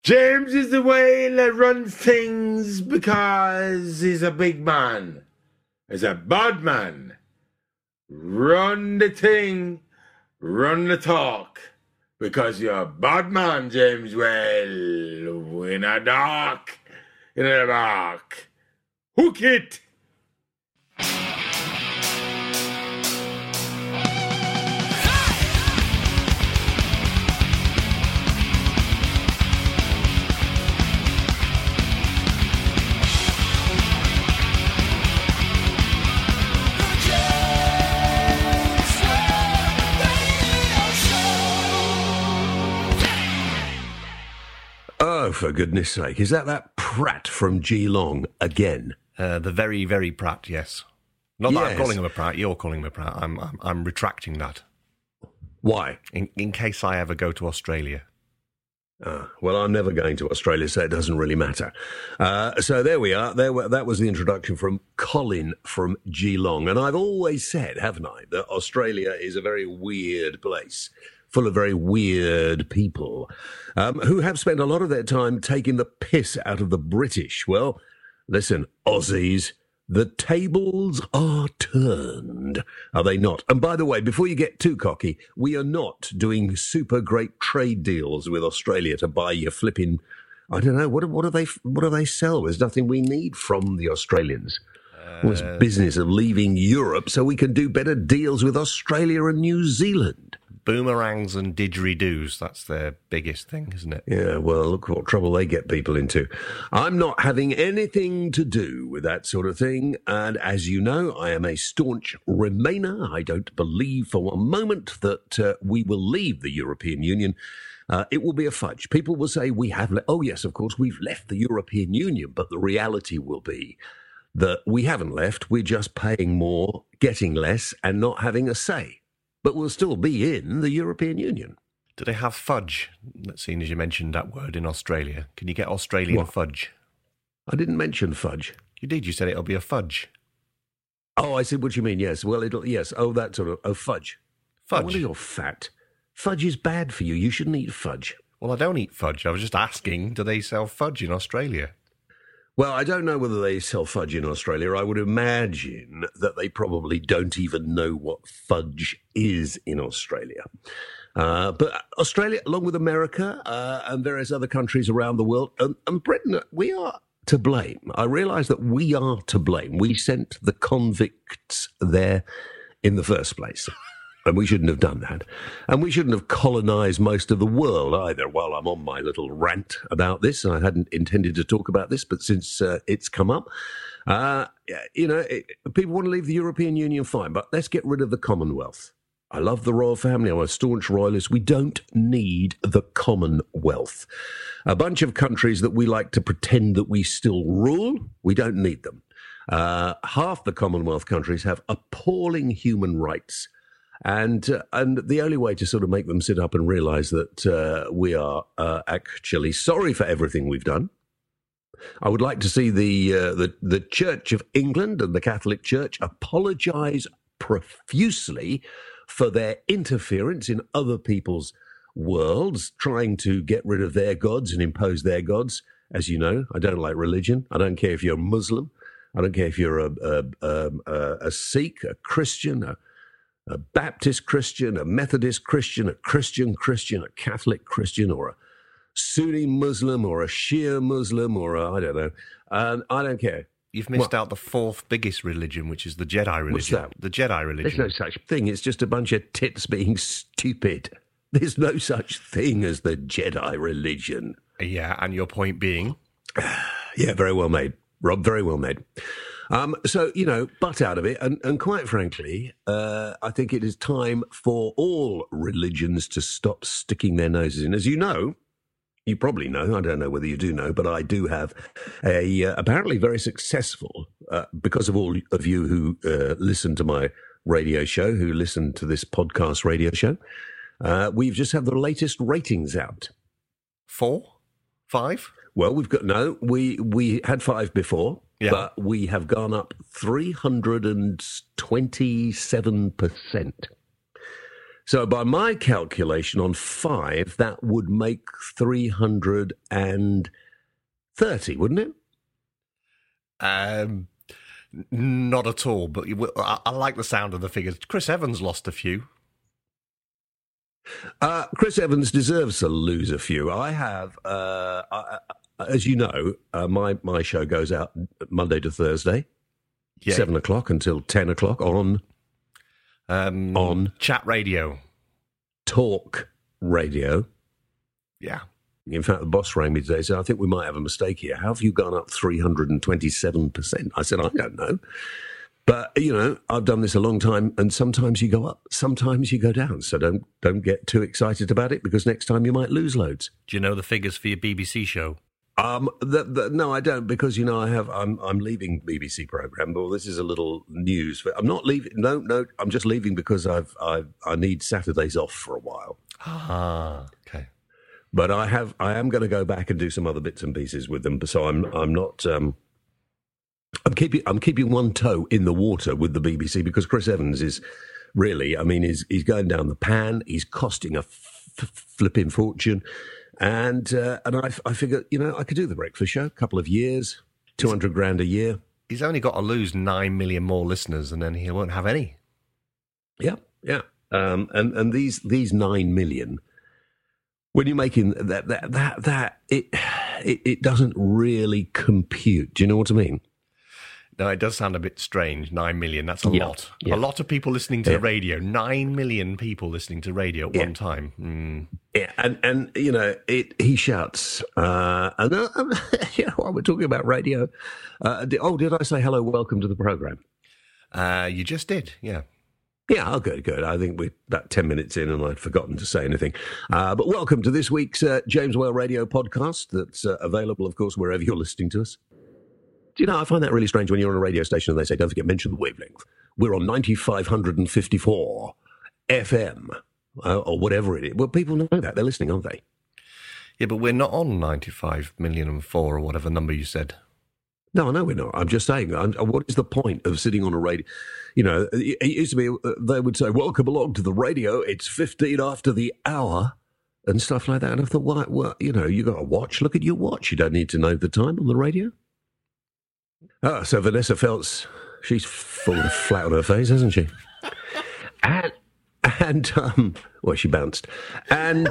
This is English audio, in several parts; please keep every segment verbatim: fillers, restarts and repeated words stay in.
James is the whale that runs things because he's a big man. He's a bad man. Run the thing, run the talk. Because you're a bad man, James Whale. In a dark, in a dark. Hook it! Oh, for goodness sake. Is that that Pratt from Geelong again? Uh, the very, very Pratt, yes. Not that Yes. I'm calling him a Pratt, you're calling him a Pratt. I'm, I'm, I'm retracting that. Why? In, in case I ever go to Australia. Ah, well, I'm never going to Australia, so it doesn't really matter. Uh, so there we are. There, were- that was the introduction from Colin from Geelong. And I've always said, haven't I, that Australia is a very weird place, full of very weird people, um, who have spent a lot of their time taking the piss out of the British. Well, listen, Aussies, the tables are turned, are they not? And by the way, before you get too cocky, we are not doing super great trade deals with Australia to buy your flipping, I don't know, what, what do they, what do they sell? There's nothing we need from the Australians. All this business of leaving Europe so we can do better deals with Australia and New Zealand. Boomerangs and didgeridoos, that's their biggest thing, isn't it? Yeah, well, look what trouble they get people into. I'm not having anything to do with that sort of thing. And as you know, I am a staunch Remainer. I don't believe for one moment that uh, we will leave the European Union. Uh, it will be a fudge. People will say we have, le- oh yes, of course, we've left the European Union, but the reality will be that we haven't left. We're just paying more, getting less, and not having a say. But we'll still be in the European Union. Do they have fudge? Seeing as you mentioned that word in Australia. Can you get Australian What? fudge? I didn't mention fudge. You did, you said it'll be a fudge. Oh, I see what you mean. Yes. Well, it'll, yes. Oh, that sort of, oh, fudge. Fudge? Oh, well, you're fat. Fudge is bad for you. You shouldn't eat fudge. Well, I don't eat fudge. I was just asking, do they sell fudge in Australia? Well, I don't know whether they sell fudge in Australia. I would imagine that they probably don't even know what fudge is in Australia. Uh, but Australia, along with America uh, and various other countries around the world, and, and Britain, we are to blame. I realise that we are to blame. We sent the convicts there in the first place. And we shouldn't have done that. And we shouldn't have colonised most of the world either. While I'm on my little rant about this, I hadn't intended to talk about this, but since uh, it's come up, uh, you know, it, people want to leave the European Union, fine, but let's get rid of the Commonwealth. I love the royal family. I'm a staunch royalist. We don't need the Commonwealth. A bunch of countries that we like to pretend that we still rule, we don't need them. Uh, half the Commonwealth countries have appalling human rights. And uh, and the only way to sort of make them sit up and realise that uh, we are uh, actually sorry for everything we've done. I would like to see the, uh, the the Church of England and the Catholic Church apologise profusely for their interference in other people's worlds, trying to get rid of their gods and impose their gods. As you know, I don't like religion. I don't care if you're a Muslim. I don't care if you're a a, a, a, a Sikh, a Christian, a a Baptist Christian, a Methodist Christian, a Christian Christian, a Catholic Christian, or a Sunni Muslim, or a Shia Muslim, or a, I don't know. And I don't care. You've missed What? out the fourth biggest religion, which is the Jedi religion. What's that? The Jedi There's religion. no such thing. It's just a bunch of tits being stupid. There's no such thing as the Jedi religion. Yeah, and your point being? Yeah, very well made, Rob. Very well made. Um, so, you know, butt out of it. And, and quite frankly, uh, I think it is time for all religions to stop sticking their noses in. As you know, you probably know, I don't know whether you do know, but I do have a uh, apparently very successful, uh, because of all of you who uh, listen to my radio show, who listen to this podcast radio show, uh, we've just had the latest ratings out. Four? Five? Well, we've got, no, we, we had five before. Yeah. But we have gone up three hundred twenty-seven percent So by my calculation, on five, that would make three hundred thirty, wouldn't it? Um, n- not at all, but you, I, I like the sound of the figures. Chris Evans lost a few. Uh, Chris Evans deserves to lose a few. I have, uh, I, as you know, uh, my, my show goes out Monday to Thursday, Yeah. seven o'clock until ten o'clock on Um, on Chat Radio. Talk Radio. Yeah. In fact, the boss rang me today and said, I think we might have a mistake here. How have you gone up three hundred twenty-seven percent? I said, I don't know. But, you know, I've done this a long time, and sometimes you go up, sometimes you go down. So don't don't get too excited about it, because next time you might lose loads. Do you know the figures for your B B C show? Um, the, the, no, I don't, because, you know, I have, I'm, I'm leaving B B C program. Well, this is a little news. For, I'm not leaving. No, no, I'm just leaving because I've, I've, I need Saturdays off for a while. Ah, okay. But I have, I am going to go back and do some other bits and pieces with them. So I'm, I'm not, um, I'm keeping, I'm keeping one toe in the water with the B B C, because Chris Evans is really, I mean, he's, he's going down the pan. He's costing a f- f- flipping fortune. And uh, and I, I figure, you know, I could do the breakfast show, a couple of years, two hundred grand a year. He's only got to lose nine million more listeners, and then he won't have any. Yeah, yeah. Um, and and these these nine million, when you're making that that that that it it, it doesn't really compute. Do you know what I mean? No, it does sound a bit strange. Nine million, that's a Yeah, lot. yeah. A lot of people listening to Yeah. the radio. Nine million people listening to radio at Yeah. one time. Mm. Yeah, and and you know, it. He shouts, uh, and uh, you know, while we're talking about radio, uh, di- oh, did I say hello, welcome to the program? Uh, you just did, yeah. Yeah, oh, good, good. I think we're about ten minutes in and I'd forgotten to say anything. Uh, but welcome to this week's uh, James Whale Radio podcast that's uh, available, of course, wherever you're listening to us. Do you know, I find that really strange when you're on a radio station and they say, don't forget, mention the wavelength. We're on ninety-five fifty-four F M, uh, or whatever it is. Well, people know that. They're listening, aren't they? Yeah, but we're not on ninety-five million and four or whatever number you said. No, I know we're not. I'm just saying, I'm, what is the point of sitting on a radio? You know, it, it used to be, uh, they would say, welcome along to the radio. It's fifteen after the hour and stuff like that. And I thought, well, well you know, you got a watch. Look at your watch. You don't need to know the time on the radio. Oh, so Vanessa Feltz, she's fallen flat on her face, hasn't she? And, and um, well, she bounced. And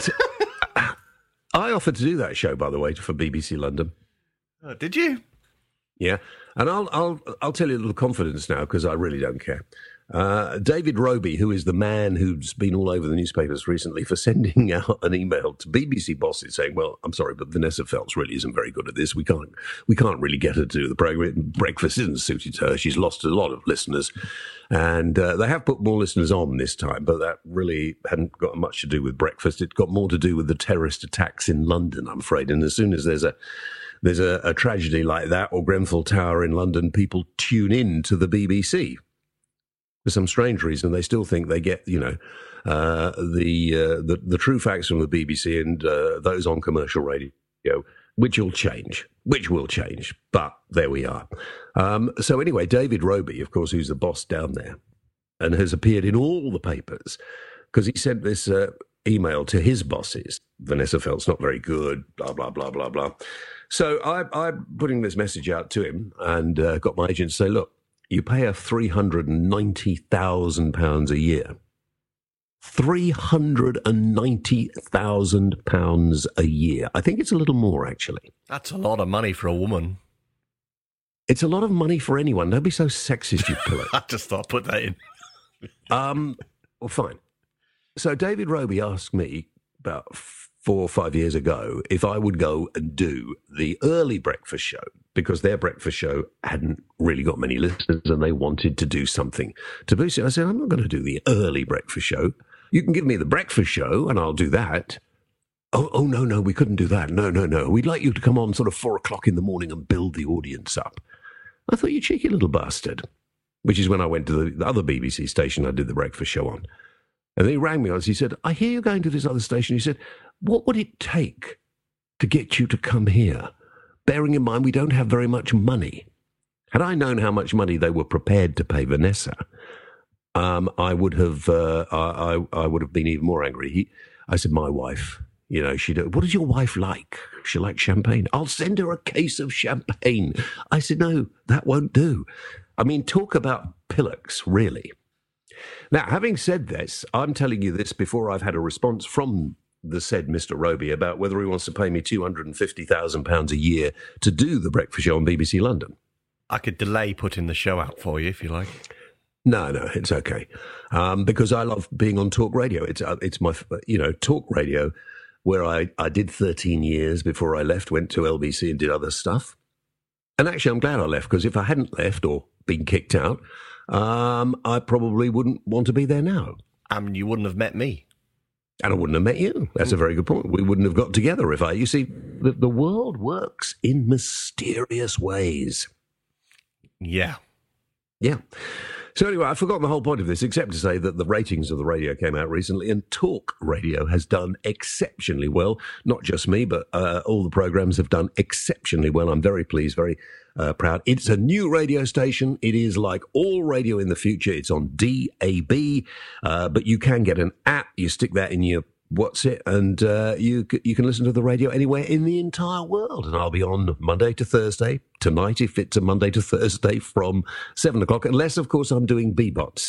I offered to do that show, by the way, for B B C London. Oh, did you? Yeah, and I'll I'll I'll tell you a little confidence now, because I really don't care. Uh, David Roby, who is the man who's been all over the newspapers recently for sending out an email to B B C bosses saying, "Well, I'm sorry, but Vanessa Feltz really isn't very good at this. We can't we can't really get her to do the program. Breakfast isn't suited to her. She's lost a lot of listeners, and uh, they have put more listeners on this time, but that really hadn't got much to do with breakfast. It got more to do with the terrorist attacks in London, I'm afraid. And as soon as there's a There's a, a tragedy like that, or Grenfell Tower in London, people tune in to the B B C. For some strange reason, they still think they get, you know, uh, the, uh, the the true facts from the B B C and uh, those on commercial radio, which will change, which will change. But there we are. Um, so anyway, David Roby, of course, who's the boss down there, and has appeared in all the papers, because he sent this uh, email to his bosses. Vanessa Feltz not very good, blah, blah, blah, blah, blah. So I, I'm putting this message out to him, and uh, got my agent to say, look, you pay her three hundred ninety thousand pounds a year. three hundred ninety thousand pounds a year. I think it's a little more, actually. That's a lot of money for a woman. It's a lot of money for anyone. Don't be so sexist, you pillow. I just thought I'd put that in. um, well, fine. So David Roby asked me about four or five years ago if I would go and do the early breakfast show, because their breakfast show hadn't really got many listeners and they wanted to do something to boost it. I said, I'm not going to do the early breakfast show. You can give me the breakfast show and I'll do that. Oh, oh, no, no, we couldn't do that. No, no, no. We'd like you to come on sort of four o'clock in the morning and build the audience up. I thought, you cheeky little bastard, which is when I went to the, the other B B C station I did the breakfast show on. And then he rang me on. He said, I hear you're going to this other station. He said, what would it take to get you to come here? Bearing in mind we don't have very much money. Had I known how much money they were prepared to pay Vanessa, um, I would have uh, I, I I would have been even more angry. He, I said, my wife, you know, she. What does your wife like? She likes champagne. I'll send her a case of champagne. I said, no, that won't do. I mean, talk about pillocks, really. Now, having said this, I'm telling you this before I've had a response from the said Mister Roby about whether he wants to pay me two hundred fifty thousand pounds a year to do the breakfast show on B B C London. I could delay putting the show out for you if you like. No, no, it's okay. Um, because I love being on talk radio. It's uh, it's my, you know, talk radio where I, I did thirteen years before I left, went to L B C and did other stuff. And actually, I'm glad I left, because if I hadn't left or been kicked out, um, I probably wouldn't want to be there now. And you wouldn't have met me. And I wouldn't have met you. That's a very good point. We wouldn't have got together if I... You see, the, the world works in mysterious ways. Yeah. Yeah. So anyway, I've forgotten the whole point of this, except to say that the ratings of the radio came out recently, and Talk Radio has done exceptionally well. Not just me, but uh, all the programmes have done exceptionally well. I'm very pleased, very uh, proud. It's a new radio station. It is like all radio in the future. It's on D A B, uh, but you can get an app. You stick that in your what's it, and uh, you you can listen to the radio anywhere in the entire world. And I'll be on Monday to Thursday, tonight if it's a Monday to Thursday from seven o'clock, unless, of course, I'm doing B-Bots.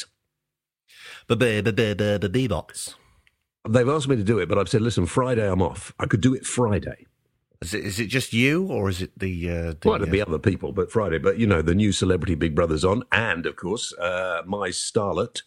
B-Bots. They've asked me to do it, but I've said, listen, Friday I'm off. I could do it Friday. Is it, is it just you, or is it the... Uh, the well, it'd be other people, but Friday. But, you know, the new Celebrity Big Brother's on, and, of course, uh, my starlet...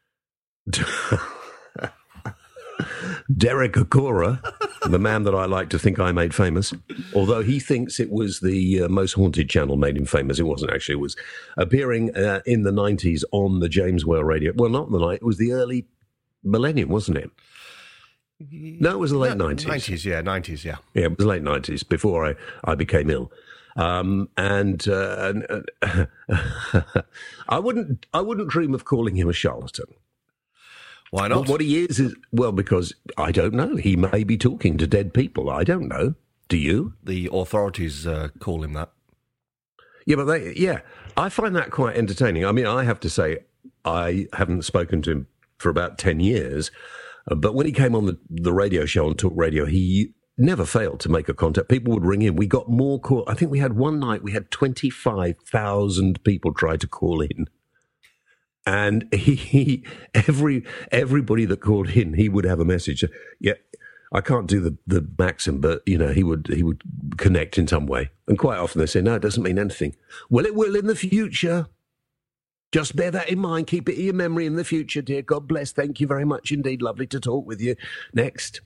Derek Akora, the man that I like to think I made famous, although he thinks it was the uh, Most Haunted channel made him famous. It wasn't actually. It was appearing uh, in the nineties on the James Whale radio. Well, not the night. It was the early millennium, wasn't it? No, it was the late nineties. nineties, yeah, nineties, yeah. Yeah, it was late nineties, before I, I became ill. Um, and uh, uh, I wouldn't I wouldn't dream of calling him a charlatan. Why not? Well, what he is is, well, because I don't know. He may be talking to dead people. I don't know. Do you? The authorities uh, call him that. Yeah, but they, yeah, I find that quite entertaining. I mean, I have to say, I haven't spoken to him for about ten years, uh, but when he came on the, the radio show on Talk Radio, he never failed to make a contact. People would ring in. We got more calls. I think we had one night, we had twenty-five thousand people try to call in. And he, he, every everybody that called in, he would have a message. Yeah, I can't do the, the maxim, but you know, he would he would connect in some way. And quite often they say, no, it doesn't mean anything. Well, it will in the future. Just bear that in mind. Keep it in your memory in the future, dear. God bless. Thank you very much indeed. Lovely to talk with you. Next.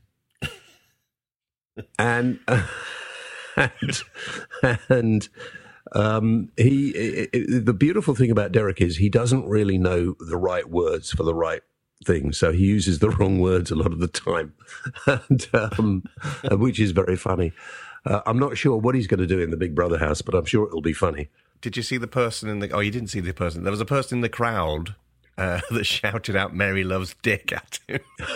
and uh, and and. Um, he, it, it, the beautiful thing about Derek is he doesn't really know the right words for the right thing, so he uses the wrong words a lot of the time, and, um, which is very funny. Uh, I'm not sure what he's going to do in the Big Brother house, but I'm sure it'll be funny. Did you see the person in the... Oh, you didn't see the person. There was a person in the crowd uh, that shouted out Mary loves Dick at him.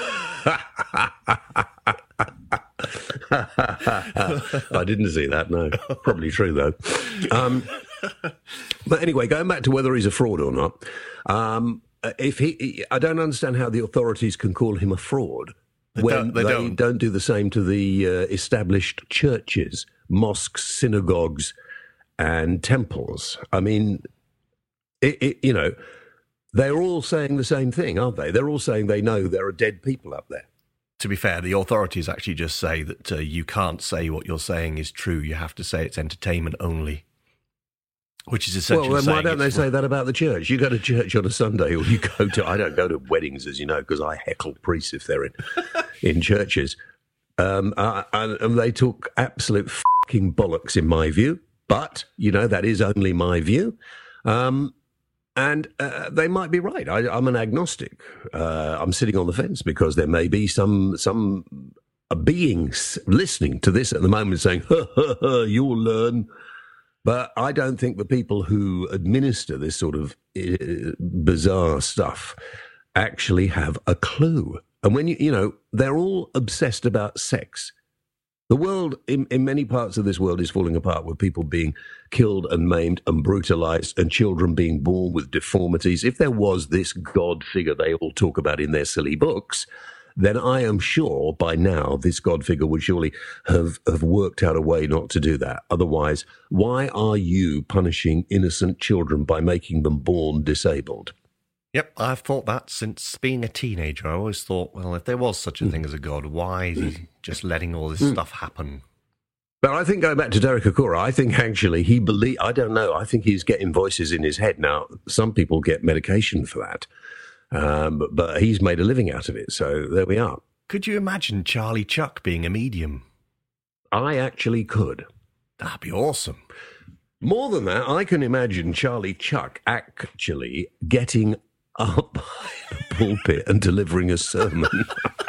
I didn't see that, no. Probably true, though. Um, but anyway, going back to whether he's a fraud or not, um, if he, I don't understand how the authorities can call him a fraud they when don't, they, they don't. don't do the same to the uh, established churches, mosques, synagogues, and temples. I mean, it, it, you know, they're all saying the same thing, aren't they? They're all saying they know there are dead people up there. To be fair, the authorities actually just say that uh, you can't say what you're saying is true. You have to say it's entertainment only, which is essentially well, then why saying don't they it's... say that about the church? You go to church on a Sunday, or you go to... I don't go to weddings, as you know, because I heckle priests if they're in in churches. Um, uh, and, and they talk absolute fucking bollocks, in my view. But, you know, that is only my view. Um And uh, they might be right. I, I'm an agnostic. Uh, I'm sitting on the fence because there may be some some beings listening to this at the moment saying, ha, ha, ha, you'll learn. But I don't think the people who administer this sort of uh, bizarre stuff actually have a clue. And when you, you know, they're all obsessed about sex. The world, in, in many parts of this world, is falling apart with people being killed and maimed and brutalized and children being born with deformities. If there was this God figure they all talk about in their silly books, then I am sure by now this God figure would surely have, have worked out a way not to do that. Otherwise, why are you punishing innocent children by making them born disabled? Yep, I've thought that since being a teenager. I always thought, well, if there was such a thing as a God, why is he just letting all this stuff happen? But I think going back to Derek Acorah, I think actually he believe. I don't know. I think he's getting voices in his head now. Some people get medication for that, um, but, but he's made a living out of it. So there we are. Could you imagine Charlie Chuck being a medium? I actually could. That'd be awesome. More than that, I can imagine Charlie Chuck actually getting up in a pulpit and delivering a sermon.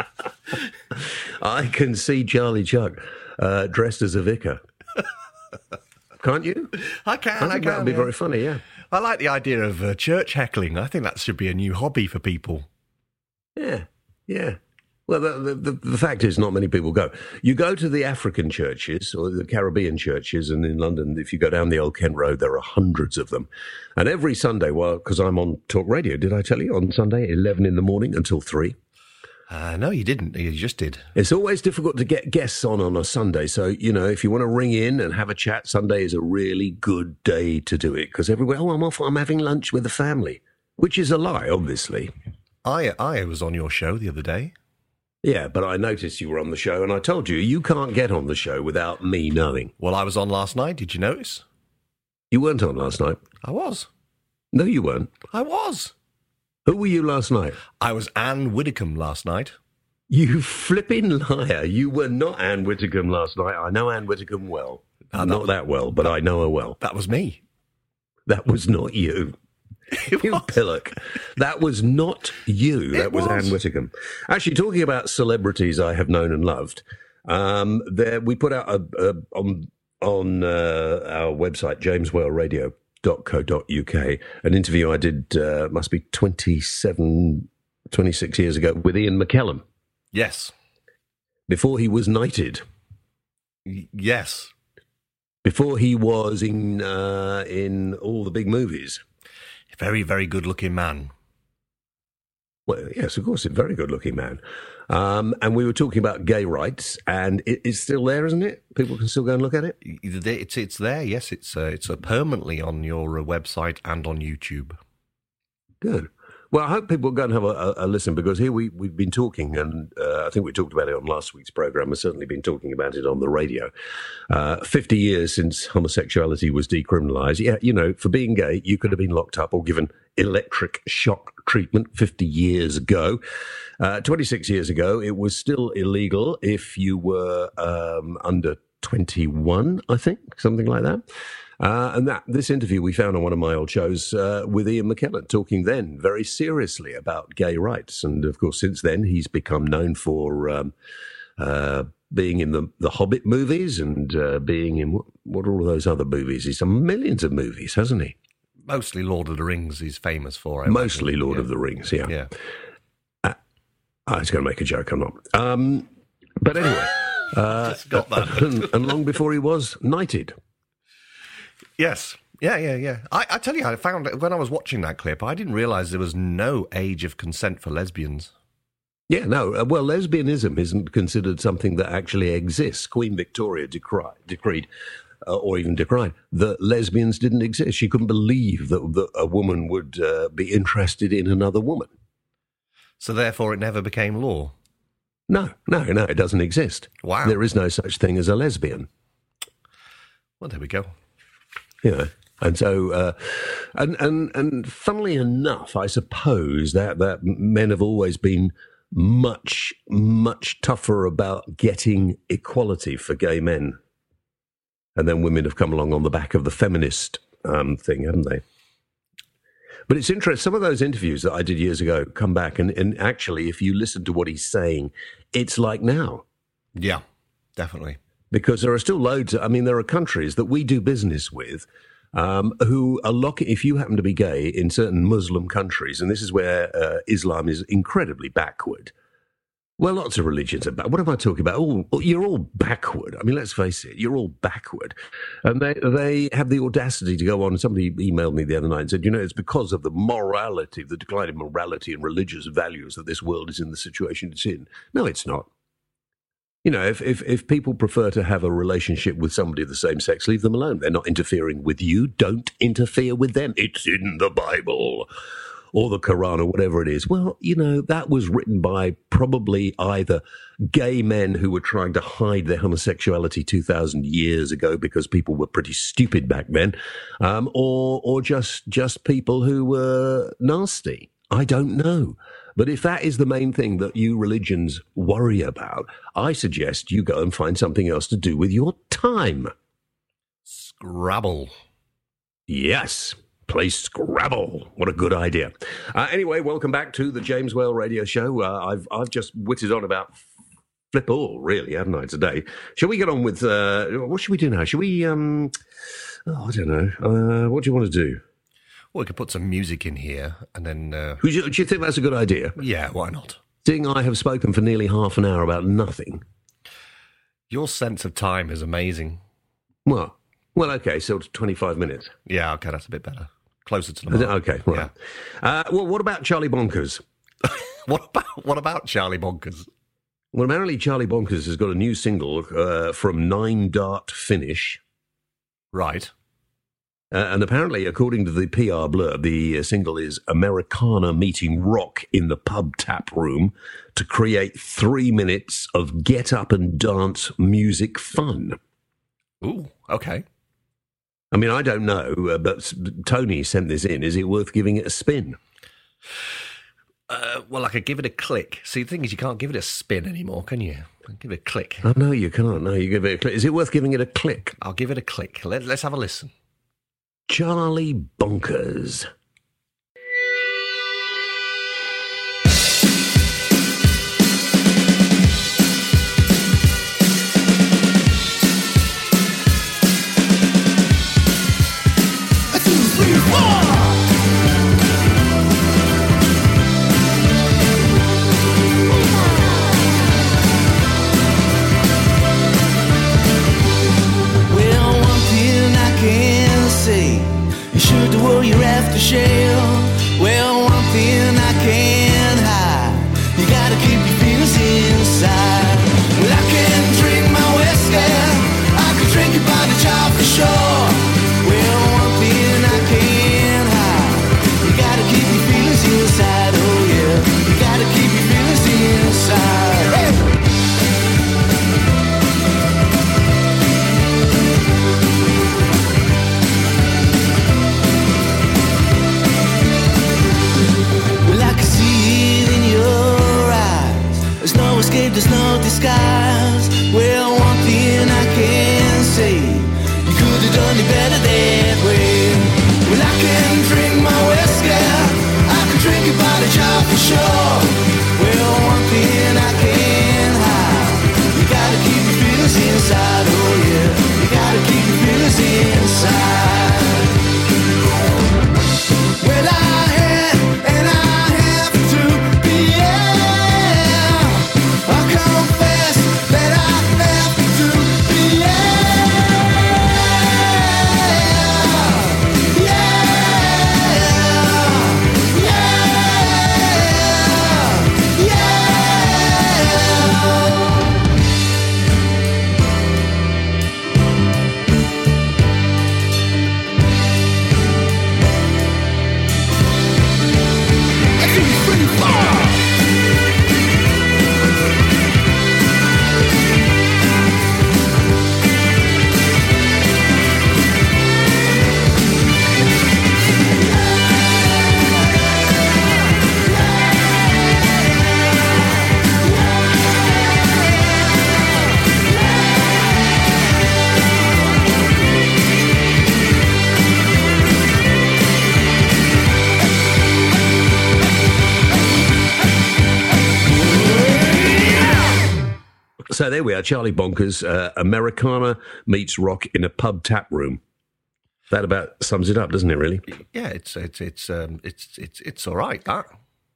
I can see Charlie Chuck uh, dressed as a vicar. Can't you? I can. I think I can, that would be yeah. very funny, yeah. I like the idea of uh, church heckling. I think that should be a new hobby for people. Yeah, yeah. Well, the, the, the fact is not many people go. You go to the African churches or the Caribbean churches, and in London, if you go down the Old Kent Road, there are hundreds of them. And every Sunday, well, because I'm on talk radio, did I tell you? On Sunday, eleven in the morning until three. Uh, no, you didn't. You just did. It's always difficult to get guests on on a Sunday. So, you know, if you want to ring in and have a chat, Sunday is a really good day to do it. Because everywhere, oh, I'm off, I'm having lunch with the family, which is a lie, obviously. I, I was on your show the other day. Yeah, but I noticed you were on the show, and I told you, you can't get on the show without me knowing. Well, I was on last night. Did you notice? You weren't on last night. I was. No, you weren't. I was. Who were you last night? I was Anne Widdecombe last night. You flipping liar. You were not Anne Widdecombe last night. I know Anne Widdecombe well. Uh, that not was, that well, but I know her well. That was me. That was not you. It You was. pillock. That was not you. That It was, was. Anne Widdecombe. Actually, talking about celebrities I have known and loved, um, there we put out a, a, on on uh, our website, james whale radio dot co dot uk, an interview I did, uh, must be twenty-seven, twenty-six years ago, with Ian McKellen, Yes. before he was knighted, Y- yes. before he was in uh, in all the big movies. Very, very good-looking man. Well, yes, of course, a very good-looking man. Um, and we were talking about gay rights, and it, it's still there, isn't it? People can still go and look at it? It's it's there. Yes, it's uh, it's uh, permanently on your uh, website and on YouTube. Good. Well, I hope people go and have a, a, a listen, because here we, we've been talking, and uh, I think we talked about it on last week's programme. We've certainly been talking about it on the radio. Uh, fifty years since homosexuality was decriminalised. Yeah, you know, for being gay, you could have been locked up or given electric shock treatment fifty years ago. Uh, twenty-six years ago, it was still illegal if you were um, under twenty-one, I think, something like that. Uh, and that this interview we found on one of my old shows uh, with Ian McKellen, talking then very seriously about gay rights. And of course, since then, he's become known for um, uh, being in the, the Hobbit movies and uh, being in what, what are all those other movies? He's done millions of movies, hasn't he? Mostly Lord of the Rings he's famous for. I Mostly imagine. Lord yeah. of the Rings, yeah. Yeah. Uh, I was going to make a joke, I'm not. Um, but anyway, uh, Just got that. and, and long before he was knighted. Yes. Yeah, yeah, yeah. I, I tell you, I found when I was watching that clip, I didn't realise there was no age of consent for lesbians. Yeah, no. uh, Well, lesbianism isn't considered something that actually exists. Queen Victoria decri- decreed, uh, or even decried, that lesbians didn't exist. She couldn't believe that, that a woman would uh, be interested in another woman. So therefore it never became law. No, no, no, it doesn't exist. Wow. There is no such thing as a lesbian. Well, there we go. You know, and so, uh, and and and funnily enough, I suppose that that men have always been much much tougher about getting equality for gay men, and then women have come along on the back of the feminist um, thing, haven't they? But it's interesting. Some of those interviews that I did years ago come back, and, and actually, if you listen to what he's saying, it's like now. Yeah, definitely. Because there are still loads, I mean, there are countries that we do business with um, who are locking, if you happen to be gay in certain Muslim countries, and this is where uh, Islam is incredibly backward, Well, lots of religions are bad. What am I talking about? Oh, you're all backward. I mean, let's face it, you're all backward. And they they have the audacity to go on. Somebody emailed me the other night and said, you know, it's because of the morality, the decline in morality and religious values that this world is in the situation it's in. No, it's not. You know, if, if, if people prefer to have a relationship with somebody of the same sex, leave them alone. They're not interfering with you. Don't interfere with them. It's in the Bible. Or the Quran, or whatever it is. Well, you know, that was written by probably either gay men who were trying to hide their homosexuality two thousand years ago because people were pretty stupid back then, um, or or just just people who were nasty. I don't know. But if that is the main thing that you religions worry about, I suggest you go and find something else to do with your time. Scrabble. Yes. Play Scrabble. What a good idea. Uh, anyway, welcome back to the James Whale Radio Show. Uh, I've I've just whittled on about flip all, really, haven't I, today? Shall we get on with, uh, what should we do now? Should we, um, oh, I don't know. Uh, what do you want to do? Well, we could put some music in here and then... Uh... Do you, do you think that's a good idea? Yeah, why not? Seeing I have spoken for nearly half an hour about nothing. Your sense of time is amazing. Well, well, okay, so twenty-five minutes. Yeah, okay, that's a bit better. Closer to the mark. Okay, right. Yeah. Uh, well, what about Charlie Bonkers? what about what about Charlie Bonkers? Well, apparently Charlie Bonkers has got a new single uh, from Nine Dart Finish. Right. Uh, and apparently, according to the P R blurb, the uh, single is Americana meeting rock in the pub tap room to create three minutes of get up and dance music fun. Ooh, okay. I mean, I don't know, uh, but Tony sent this in. Is it worth giving it a spin? Uh, well, I could give it a click. See, the thing is, you can't give it a spin anymore, can you? Give it a click. Oh, no, you can't. No, you give it a click. Is it worth giving it a click? I'll give it a click. Let, let's have a listen. Charlie Bonkers. Well, one thing I can't hide, you gotta keep your feelings inside. Well, I can drink my whiskey, I can drink it by the jar for sure. Well, one thing I can't hide, you gotta keep your feelings inside. Oh yeah, you gotta keep your feelings inside. Hey! There's no disguise. Well, one thing I can say, you could have done it better that way. Well, I can drink my whiskey, I can drink it by the jar for sure. Well, one thing I can't hide, you gotta keep your feelings inside. Oh yeah, you gotta keep your feelings inside. Well, I had and I have to be yeah. I confess that I have to be yeah, yeah, yeah, yeah. I think it's pretty far. So there we are, Charlie Bonkers, uh, Americana meets rock in a pub tap room. That about sums it up, doesn't it, really? Yeah, it's it's it's um, it's it's it's all right, that.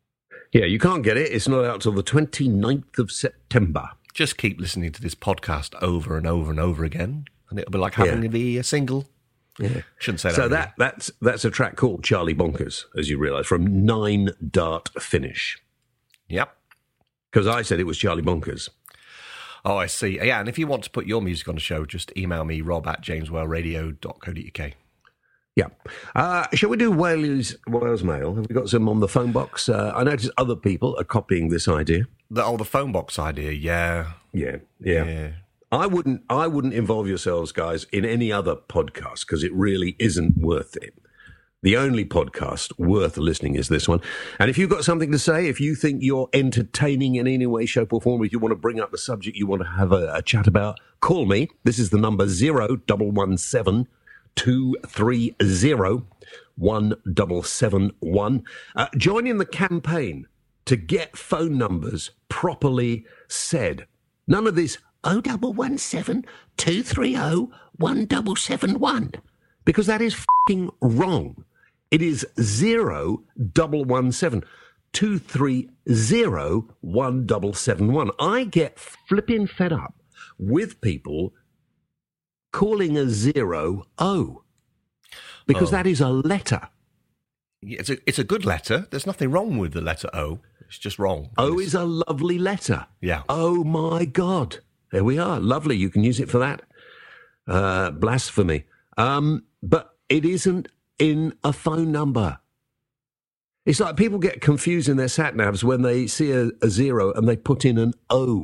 Yeah, you can't get it. It's not out till the twenty-ninth of September. Just keep listening to this podcast over and over and over again, and it'll be like having Yeah. the uh, single. Yeah. Shouldn't say that. So really. that that's that's a track called Charlie Bonkers, as you realise, from Nine Dart Finish. Yep. Because I said it was Charlie Bonkers. Oh, I see. Yeah, and if you want to put your music on the show, just email me, rob at jameswellradio dot co dot uk. Yeah. Uh, shall we do Wales, Wales Mail? Have we got some on the phone box? Uh, I notice other people are copying this idea. The, oh, the phone box idea, yeah. Yeah, yeah. Yeah. I wouldn't I wouldn't involve yourselves, guys, in any other podcast because it really isn't worth it. The only podcast worth listening is this one. And if you've got something to say, if you think you're entertaining in any way, shape or form, if you want to bring up a subject you want to have a, a chat about, call me. This is the number zero one one seven two three zero one seven seven one. Uh, join in the campaign to get phone numbers properly said. None of this oh one one seven two three zero one seven seven one, because that is fucking wrong. It is zero one one seven two three zero one seven seven one. I get flipping fed up with people calling a zero O, because Oh. that is a letter. Yeah, It's a, it's a good letter. There's nothing wrong with the letter O. It's just wrong. O It's- is a lovely letter. Yeah. Oh my God. There we are. Lovely. You can use it for that. Uh, blasphemy. Um, but it isn't in a phone number. It's like people get confused in their sat navs when they see a, a zero and they put in an O.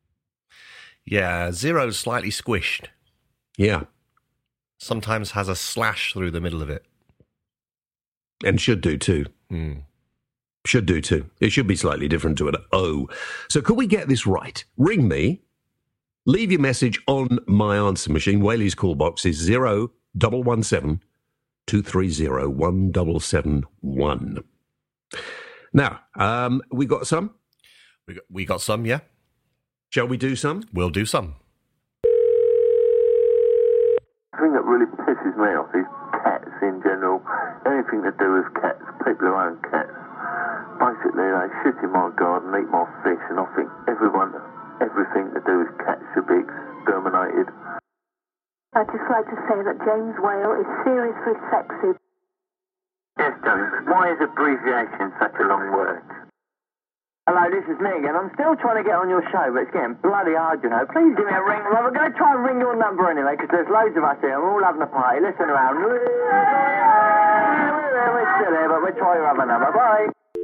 Yeah, zero's slightly squished. Yeah. Sometimes has a slash through the middle of it. And should do too. Hmm. Should do too. It should be slightly different to an O. So could we get this right? Ring me. Leave your message on my answer machine. Whaley's call box is zero one one seven two three zero one seven seven one. Now, um, we got some. We got, we got some, yeah? Shall we do some? We'll do some. The thing that really pisses me off is cats in general. Anything to do with cats, people who own cats. Basically, they shit in my garden, eat my fish, and I think everyone, everything to do with cats should be exterminated. I'd just like to say that James Whale is seriously sexy. Yes, James, why is abbreviation such a long word? Hello, this is me again. I'm still trying to get on your show, but it's getting bloody hard, you know. Please give me a ring. Well, we're going to try and ring your number anyway, because there's loads of us here, and we're all having a party. Listen around. We're still here, but we'll try your other number. Bye.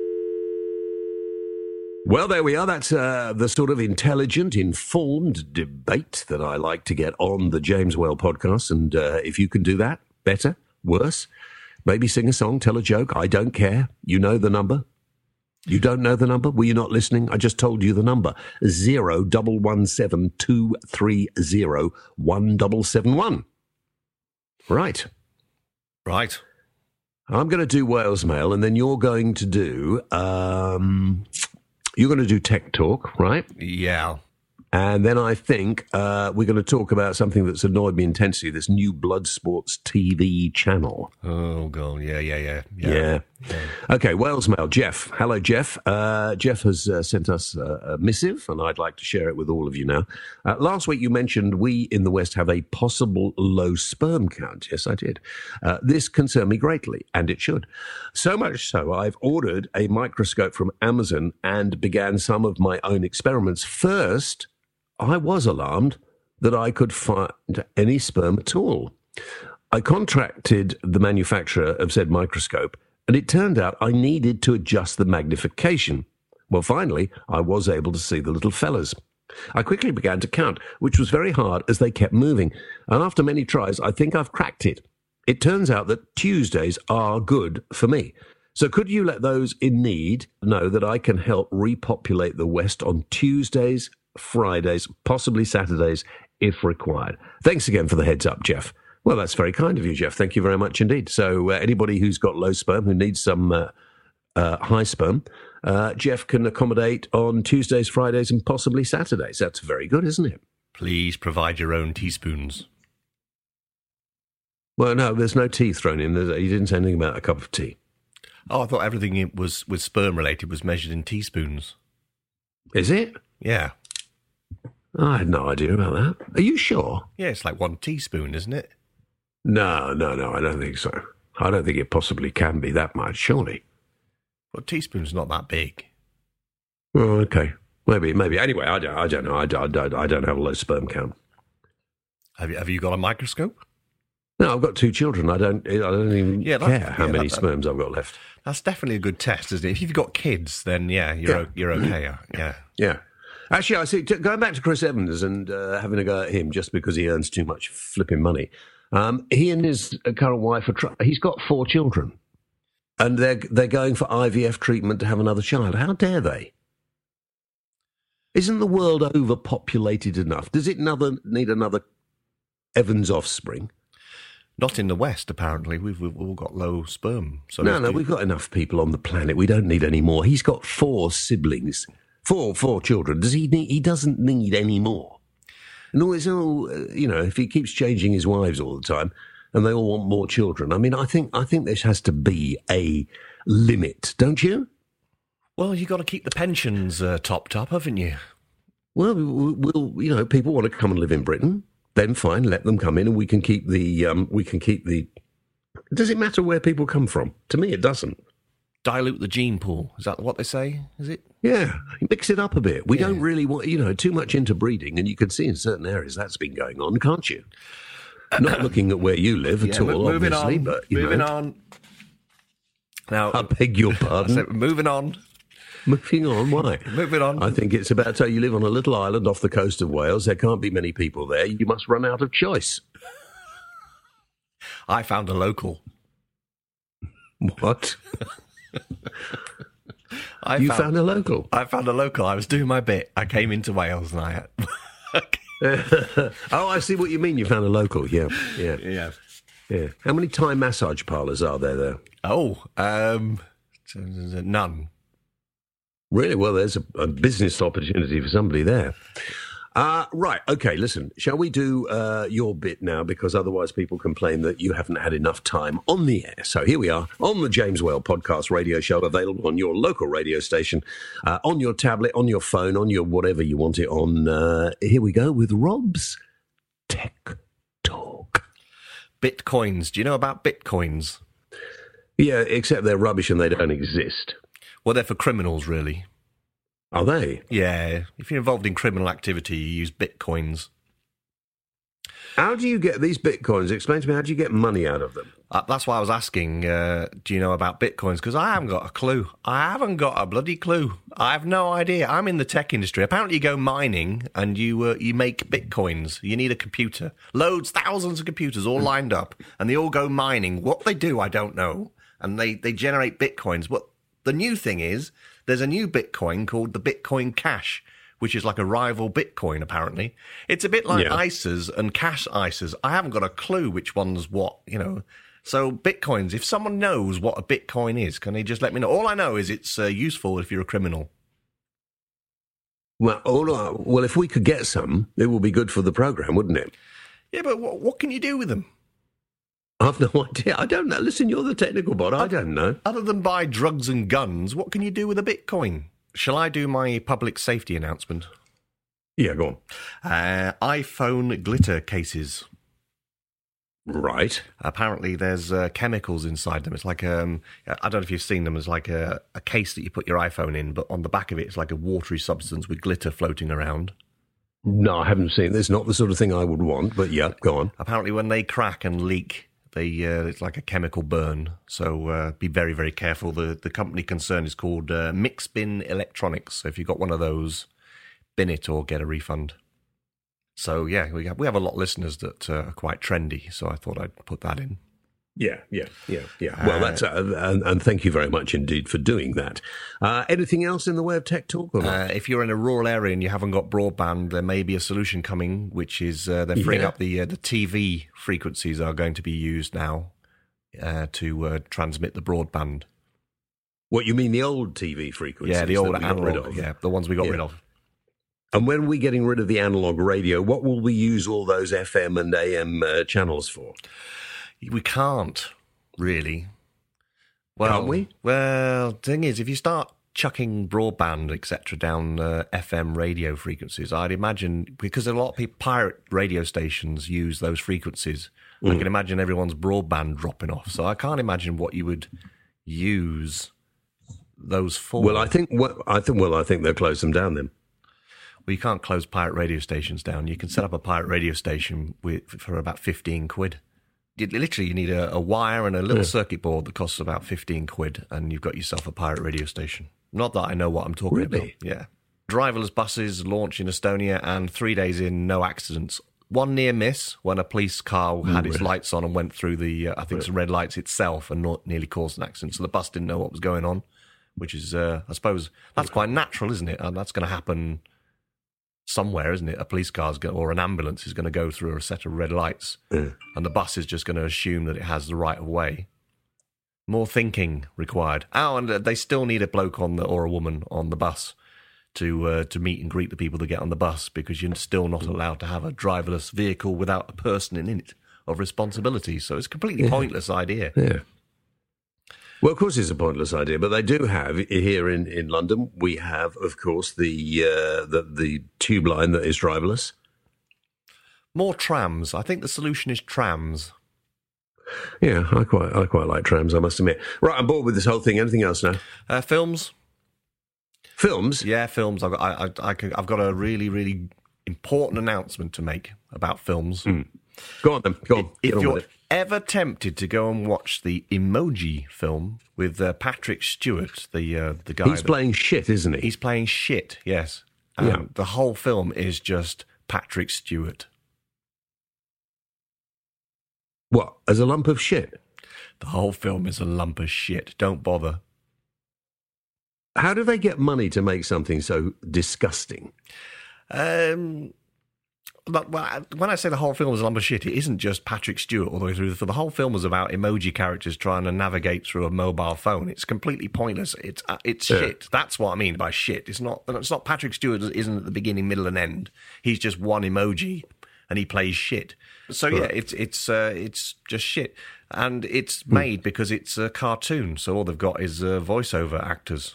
Well, there we are. That's uh, the sort of intelligent, informed debate that I like to get on the James Whale podcast. And uh, if you can do that, better, worse, maybe sing a song, tell a joke. I don't care. You know the number. You don't know the number? Were you not listening? I just told you the number. Zero one one seven two three zero one seven seven one. Right. Right. I'm going to do Wales Mail, and then you're going to do... Um, You're going to do Tech Talk, right? Yeah. And then I think uh, we're going to talk about something that's annoyed me intensely, this new Blood Sports T V channel. Oh, God. Yeah, yeah, yeah. Yeah. yeah. Okay, Wales Mail. Jeff. Hello, Jeff. Uh, Jeff has uh, sent us uh, a missive, and I'd like to share it with all of you now. Uh, last week you mentioned we in the West have a possible low sperm count. Yes, I did. Uh, this concerned me greatly, and it should. So much so, I've ordered a microscope from Amazon and began some of my own experiments. First, I was alarmed that I could find any sperm at all. I contacted the manufacturer of said microscope, and it turned out I needed to adjust the magnification. Well, finally, I was able to see the little fellas. I quickly began to count, which was very hard as they kept moving, and after many tries, I think I've cracked it. It turns out that Tuesdays are good for me. So could you let those in need know that I can help repopulate the West on Tuesdays, Fridays, possibly Saturdays, if required? Thanks again for the heads up, Jeff. Well, that's very kind of you, Jeff. Thank you very much indeed. So uh, anybody who's got low sperm, who needs some uh, uh, high sperm, uh, Jeff can accommodate on Tuesdays, Fridays, and possibly Saturdays. That's very good, isn't it? Please provide your own teaspoons. Well, no, there's no tea thrown in. There's, you didn't say anything about a cup of tea. Oh, I thought everything it was was sperm related was measured in teaspoons. Is it? Yeah. I had no idea about that. Are you sure? Yeah, it's like one teaspoon, isn't it? No, no, no, I don't think so. I don't think it possibly can be that much, surely. Well, a teaspoon's not that big. Oh, okay. Maybe, maybe. Anyway, I don't, I don't know. I don't, I don't, I don't have a low sperm count. Have you, have you got a microscope? No, I've got two children. I don't, I don't even Yeah, that- care how yeah, many that- sperms I've got left. That's definitely a good test, isn't it? If you've got kids, then yeah, you're Yeah. o- you're okay. Yeah. yeah. Yeah. Actually, I see. T- going back to Chris Evans and uh, having a go at him just because he earns too much flipping money. Um, he and his current wife are. Tr- he's got four children, and they're they're going for I V F treatment to have another child. How dare they? Isn't the world overpopulated enough? Does it another, need another Evans offspring? Not in the West, apparently. We've, we've all got low sperm. So No, if no, you- we've got enough people on the planet. We don't need any more. He's got four siblings, four four children. Does he need? He doesn't need any more. No, it's all uh, you know. If he keeps changing his wives all the time, and they all want more children, I mean, I think I think there has to be a limit, don't you? Well, you've got to keep the pensions uh, topped up, haven't you? Well, we'll, we'll you know, people want to come and live in Britain. Then fine, let them come in, and we can keep the um, we can keep the. Does it matter where people come from? To me, it doesn't. Dilute the gene pool. Is that what they say? Is it? Yeah, mix it up a bit. We Yeah. don't really want, you know, too much interbreeding, and you can see in certain areas that's been going on, can't you? Not looking at where you live at Yeah, all, mo- moving obviously, on. but you moving know, on. Now, I beg your I pardon. said, moving on. Moving on, why? Moving on. I think it's about time you live on a little island off the coast of Wales. There can't be many people there. You must run out of choice. I found a local. What? I You found, found a local? I found a local. I was doing my bit. I came into Wales and I had. Oh, I see what you mean. You found a local. Yeah, yeah, yeah. yeah. How many Thai massage parlours are there there? Oh, um, none. Really? Well, there's a, a business opportunity for somebody there. Uh, right. Okay, listen. Shall we do uh, your bit now? Because otherwise people complain that you haven't had enough time on the air. So here we are on the James Whale Podcast Radio Show, available on your local radio station, uh, on your tablet, on your phone, on your whatever you want it on. Uh, here we go with Rob's Tech Talk. Bitcoins. Do you know about bitcoins? Yeah, except they're rubbish and they don't exist. Well, they're for criminals, really. Are they? Yeah. If you're involved in criminal activity, you use bitcoins. How do you get these bitcoins? Explain to me, how do you get money out of them? Uh, that's why I was asking, uh, do you know about bitcoins? Because I haven't got a clue. I haven't got a bloody clue. I have no idea. I'm in the tech industry. Apparently you go mining and you uh, you make bitcoins. You need a computer. Loads, thousands of computers all lined up. And they all go mining. What they do, I don't know. And they, they generate bitcoins. But the new thing is, there's a new Bitcoin called the Bitcoin Cash, which is like a rival Bitcoin, apparently. It's a bit like Yeah. I S As and Cash I S As. I haven't got a clue which one's what, you know. So Bitcoins, if someone knows what a Bitcoin is, can they just let me know? All I know is it's uh, useful if you're a criminal. Well, all right. Well, if we could get some, it would be good for the program, wouldn't it? Yeah, but what, what can you do with them? I've no idea. I don't know. Listen, you're the technical bot. I don't know. Other than buy drugs and guns, what can you do with a Bitcoin? Shall I do my public safety announcement? Yeah, go on. Uh, iPhone glitter cases. Right. Apparently, there's uh, chemicals inside them. It's like um, I don't know if you've seen them. It's like a, a case that you put your iPhone in, but on the back of it, it's like a watery substance with glitter floating around. No, I haven't seen. It's not the sort of thing I would want, but yeah, go on. Apparently, when they crack and leak, they uh, it's like a chemical burn. So uh, be very, very careful. The the company concerned is called uh, Mixbin Electronics. So if you've got one of those, bin it or get a refund. So yeah, we have we have a lot of listeners that uh, are quite trendy. So I thought I'd put that in. Yeah, yeah, yeah, yeah. Well, that's uh, and, and thank you very much indeed for doing that. Uh, anything else in the way of tech talk? Or not? Uh, if you're in a rural area and you haven't got broadband, there may be a solution coming, which is uh, they're freeing Yeah. up the uh, the T V frequencies are going to be used now uh, to uh, transmit the broadband. What you mean, the old T V frequencies? Yeah, the that old we got rid analog. of? Yeah, the ones we got Yeah. rid of. And when we're getting rid of the analog radio, what will we use all those F M and A M uh, channels for? We can't really. Well, Can't we? Well, the thing is, if you start chucking broadband, et cetera, down uh, F M radio frequencies, I'd imagine, because a lot of people, pirate radio stations use those frequencies, mm. I can imagine everyone's broadband dropping off. So I can't imagine what you would use those for. Well, I think, well, I think, well, I think they'll close them down then. Well, you can't close pirate radio stations down. You can set up a pirate radio station with, for about fifteen quid. You, literally, you need a, a wire and a little yeah. circuit board that costs about fifteen quid, and you've got yourself a pirate radio station. Not that I know what I'm talking really? about. Yeah. Driverless buses launch in Estonia, and three days in, no accidents. One near miss when a police car had mm, its really? lights on and went through the, uh, I think, some red lights itself and not, nearly caused an accident. So the bus didn't know what was going on, which is, uh, I suppose, that's quite natural, isn't it? And that's going to happen somewhere, isn't it? A police car or an ambulance is going to go through a set of red lights, yeah. and the bus is just going to assume that it has the right of way. More thinking required. Oh, and uh, they still need a bloke on the or a woman on the bus to uh, to meet and greet the people that get on the bus, because you're still not allowed to have a driverless vehicle without a person in it of responsibility. So it's a completely yeah. pointless idea. Yeah. Well, of course, it's a pointless idea, but they do have here in, in London. We have, of course, the uh, the the tube line that is driverless. More trams. I think the solution is trams. Yeah, I quite I quite like trams, I must admit. Right, I'm bored with this whole thing. Anything else now? Uh, films. Films? Yeah, films. I've got I, I, I can, I've got a really really important announcement to make about films. Mm. Go on then. Go on. If, if on you're ever tempted to go and watch the Emoji film with uh, Patrick Stewart, the uh, the guy, he's that, playing shit, isn't he? He's playing shit. Yes. Um, yeah. The whole film is just Patrick Stewart. What? As a lump of shit? The whole film is a lump of shit. Don't bother. How do they get money to make something so disgusting? Um. But when I say the whole film is a lump of shit, it isn't just Patrick Stewart all the way through. For the whole film was about emoji characters trying to navigate through a mobile phone. It's completely pointless. It's uh, it's yeah. shit. That's what I mean by shit. It's not. It's not Patrick Stewart isn't at the beginning, middle, and end. He's just one emoji, and he plays shit. So yeah, it's it's uh, it's just shit, and it's made because it's a cartoon. So all they've got is uh, voiceover actors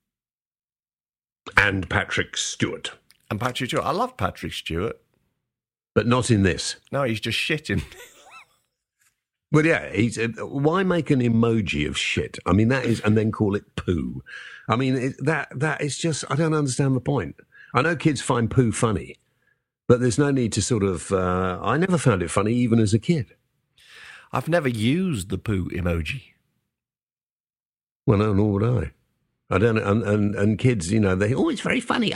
and Patrick Stewart. And Patrick Stewart. I love Patrick Stewart. But not in this. No, he's just shitting. Well, yeah, he's, uh, why make an emoji of shit? I mean, that is, and then call it poo. I mean, it, that that is just, I don't understand the point. I know kids find poo funny, but there's no need to sort of, uh, I never found it funny even as a kid. I've never used the poo emoji. Well, no, nor would I. I don't know, and, and, and kids, you know, they, oh, it's very funny.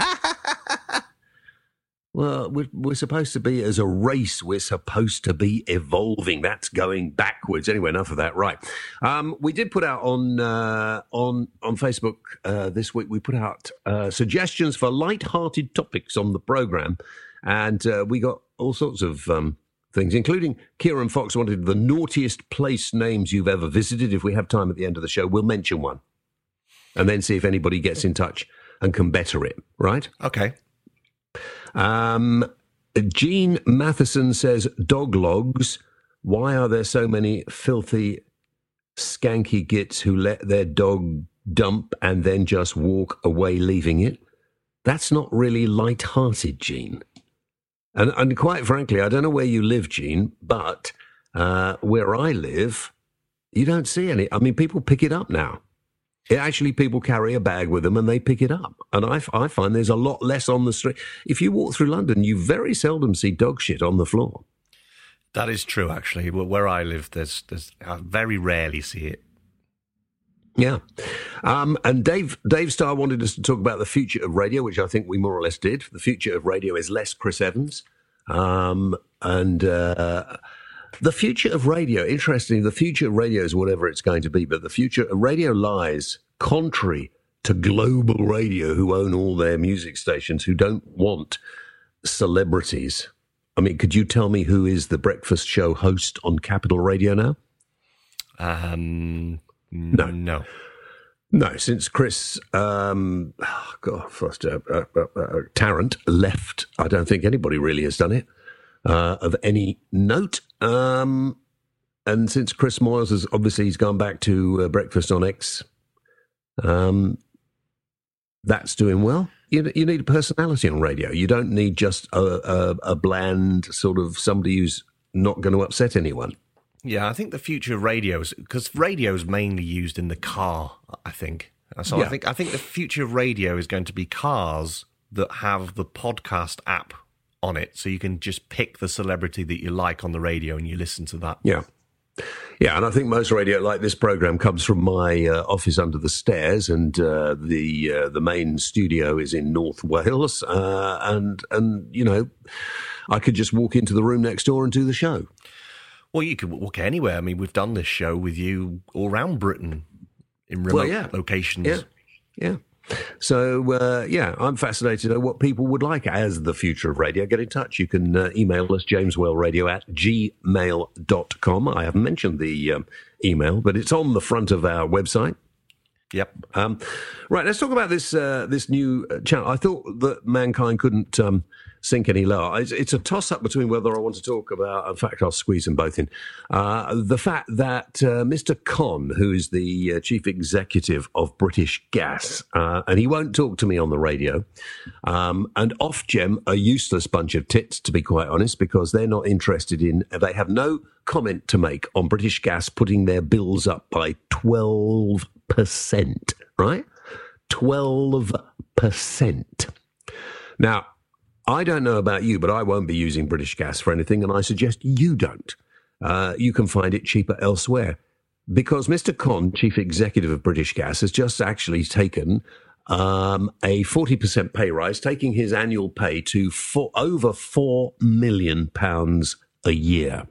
Well, we're, we're supposed to be, as a race, we're supposed to be evolving. That's going backwards. Anyway, enough of that. Right. Um, we did put out on uh, on on Facebook uh, this week, we put out uh, suggestions for light-hearted topics on the programme. And uh, we got all sorts of um, things, including Kieran Fox wanted the naughtiest place names you've ever visited. If we have time at the end of the show, we'll mention one. And then see if anybody gets in touch and can better it. Right? Okay. Um, Jean Matheson says, dog logs. Why are there so many filthy, skanky gits who let their dog dump and then just walk away leaving it? That's not really light-hearted, Jean. And, and quite frankly, I don't know where you live, Jean, but uh, where I live, you don't see any. I mean, people pick it up now. It actually, people carry a bag with them and they pick it up. And I, I find there's a lot less on the street. If you walk through London, you very seldom see dog shit on the floor. That is true, actually. Where I live, there's, there's I very rarely see it. Yeah. Um, and Dave, Dave Starr wanted us to talk about the future of radio, which I think we more or less did. The future of radio is less Chris Evans. Um, and... Uh, The future of radio, interestingly, the future of radio is whatever it's going to be, but the future of radio lies contrary to Global Radio, who own all their music stations, who don't want celebrities. I mean, could you tell me who is the breakfast show host on Capital Radio now? Um, no. No. No, since Chris, um, oh God, first, uh, uh, uh, uh, Tarrant left, I don't think anybody really has done it. Uh, of any note. Um, and since Chris Moyles has obviously he's gone back to uh, Breakfast on X, um, that's doing well. You, you need a personality on radio. You don't need just a, a, a bland sort of somebody who's not going to upset anyone. Yeah, I think the future of radio is because radio is mainly used in the car. I think so. Yeah. I think I think the future of radio is going to be cars that have the podcast app on it, so you can just pick the celebrity that you like on the radio and you listen to that. Yeah. Yeah, and I think most radio like this program comes from my uh, office under the stairs, and uh, the uh, the main studio is in North Wales, uh, and and you know, I could just walk into the room next door and do the show. Well, you could walk anywhere. I mean, we've done this show with you all around Britain in remote Well, yeah. locations. Yeah, yeah. So, uh, yeah, I'm fascinated at what people would like as the future of radio. Get in touch. You can uh, email us, jameswellradio at gmail dot com. I haven't mentioned the um, email, but it's on the front of our website. Yep. Um, right, let's talk about this uh, this new channel. I thought that Mankind couldn't um, sink any lower. It's, it's a toss-up between whether I want to talk about, in fact, I'll squeeze them both in, uh, the fact that uh, Mister Con, who is the uh, chief executive of British Gas, uh, and he won't talk to me on the radio, um, and Ofgem, a useless bunch of tits, to be quite honest, because they're not interested in, they have no comment to make on British Gas putting their bills up by twelve percent, right? twelve percent. Now, I don't know about you, but I won't be using British Gas for anything, and I suggest you don't. Uh, you can find it cheaper elsewhere. Because Mister Con, chief executive of British Gas, has just actually taken um, a forty percent pay rise, taking his annual pay to four, over four million pounds a year.